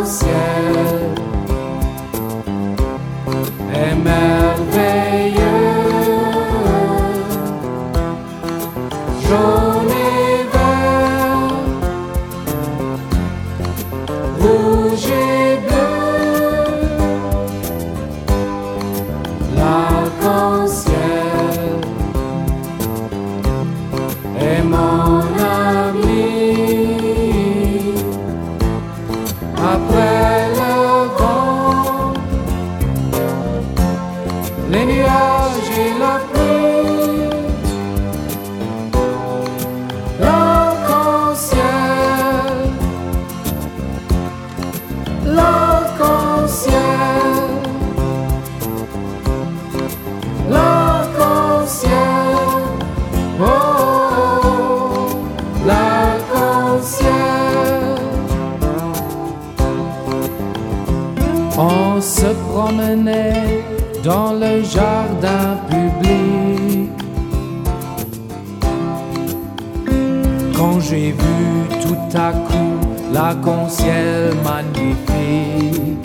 l'arc-en-ciel est merveilleux, jaune et vert, rouge et bleu, l'arc-en-ciel est mon ami. Après le vent, les nuages et la pluie, l'arc-en-ciel, l'arc-en-ciel, l'arc-en-ciel, oh, l'arc-en-ciel. On se promenait dans le jardin public quand j'ai vu tout à coup l'arc-en-ciel magnifique.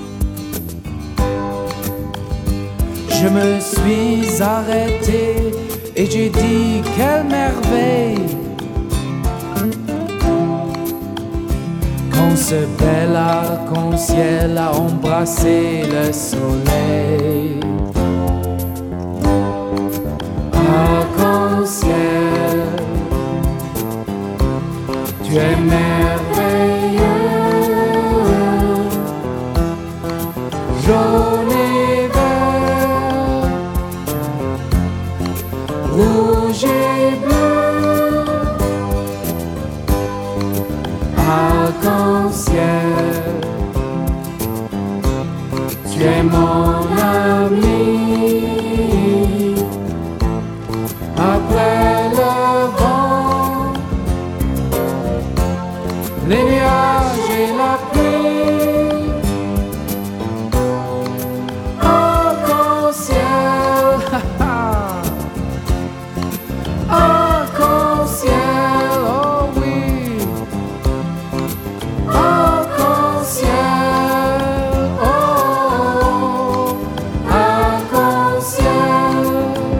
Je me suis arrêté et j'ai dit quelle merveille. Quand ce bel arc-en-ciel a embrassé le soleil. Arc-en-ciel, tu es merveilleux, jaune et vert, rouge et bleu, arc-en-ciel, tu es mon ami. Après le vent, les nuages et la pluie, arc-en-ciel, arc-en-ciel, oh oui, arc-en-ciel, oh, arc-en-ciel.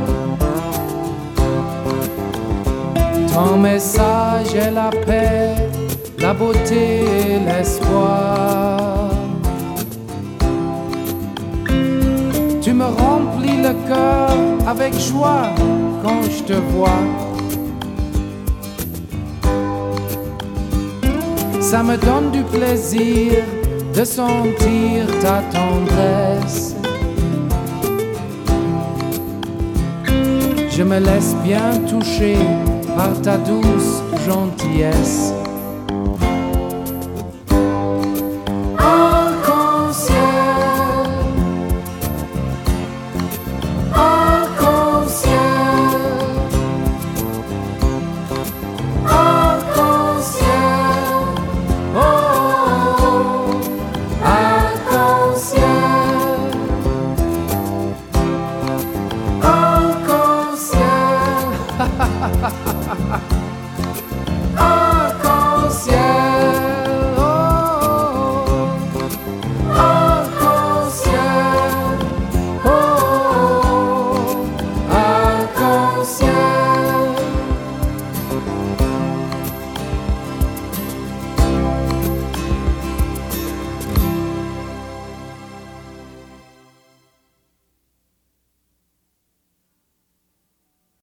Ton message est la paix, la beauté et l'espoir. Tu me remplis le cœur avec joie quand je te vois. Ça me donne du plaisir de sentir ta tendresse. Je me laisse bien toucher par ta douce gentillesse. Ha ha ha ha ha.